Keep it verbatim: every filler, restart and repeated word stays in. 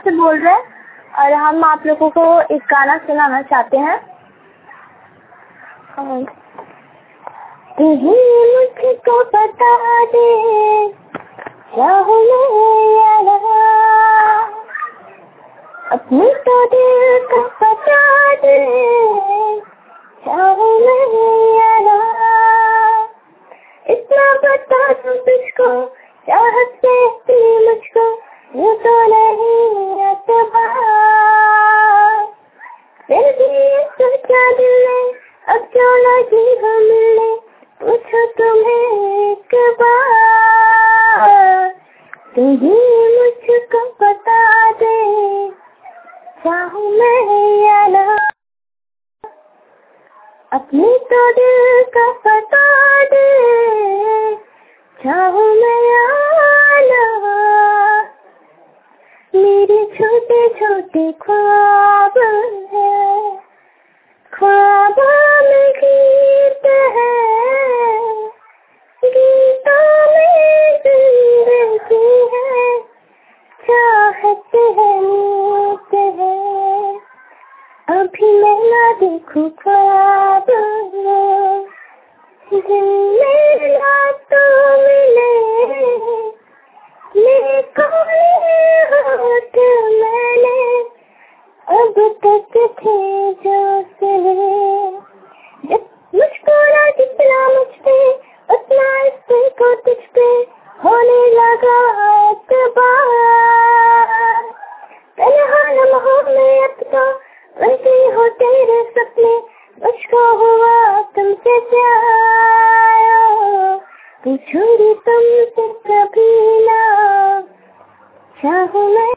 से बोल रहे हैं और हम आप लोगों को एक गाना सुनाना चाहते हैं। मुझको बता दे चाहूं मैं या ना, अपने तो दिल को बता दे चाहूं मैं या ना, इतना बता दूं तुझको चाहत से इतनी मुझको यूं तो नहीं एतबार, फिर भी सोचा दिल ने अब क्यों लगी हो मिलने, पूछो तुम्हें एक बार, तुम ही मुझको बता दे चाहूं मैं या ना, अपने तो दिल का बता दे चाहूं मैं या ना, मेरे छोटे छोटे ख्वाब है, ख्वाबों में गीत है, गीतों में जिंदगी है, चाहत है नीत है, अभी मैं ना देखूं ख्वाब दिन में रातों मिले, मेरे कोई होठ मैंने अब तक थे जो सुने, जब मुझको ना जितना मुझ पे उतना इस दिल को तुझ पे होने लगा एतबार, तन्हा लम्हों में अब तो बनती हो तेरे सपने, मुझको हुआ तुमसे प्यार, पूछूंगी तुमसे कभी ना चाहूं मैं